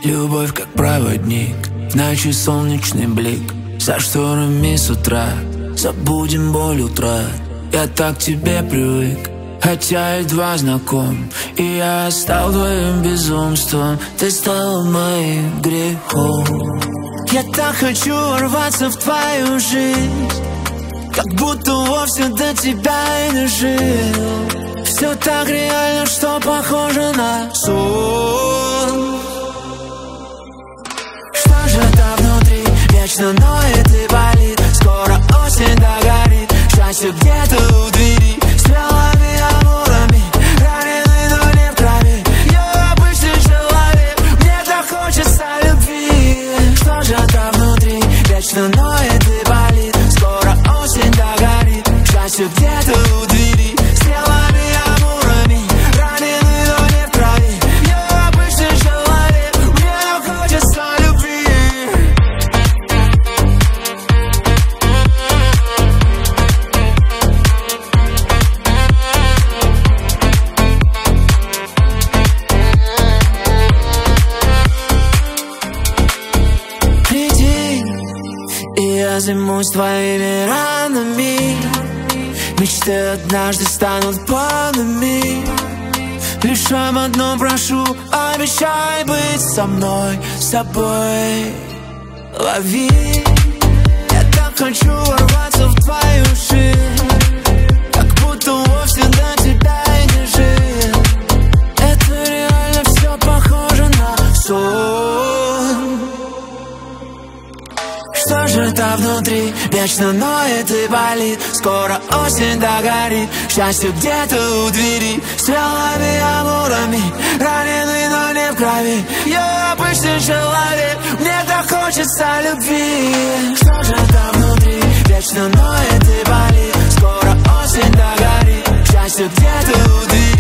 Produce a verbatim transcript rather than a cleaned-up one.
Любовь как проводник, в ночи солнечный блик. За шторами с утра забудем боль утрат. Я так к тебе привык, хотя едва знаком. И я стал твоим безумством, ты стал моим грехом. Я так хочу ворваться в твою жизнь, как будто вовсе до тебя и не жил. Все так реально, что похоже на сон. Что же там внутри вечно ноет и болит? Скоро осень догорит, счастье где-то у двери. Стрелами, амурами, раненый, но не в крови. Я обычный человек, мне так хочется любви. Что же там внутри вечно ноет и болит? Скоро осень догорит, счастье где-то у двери. Стрелами, амурами, раненый, но не в крови. Я обычный человек, мне так хочется любви. Приди, и я займусь твоими ранами. Мечты однажды станут планами. Лишь об одном прошу, обещай быть со мной, с собой. Лови, я так хочу ворваться в твою жизнь, как будто вовсе до тебя и не жил. Это реально все похоже на сон. Что же там внутри вечно ноет и болит? Скоро осень догорит, счастье где-то у двери. Стрелами, амурами, раненый, но не в крови. Я обычный человек, мне так хочется любви. Что же там внутри вечно ноет и болит? Скоро осень догорит, счастье где-то у двери.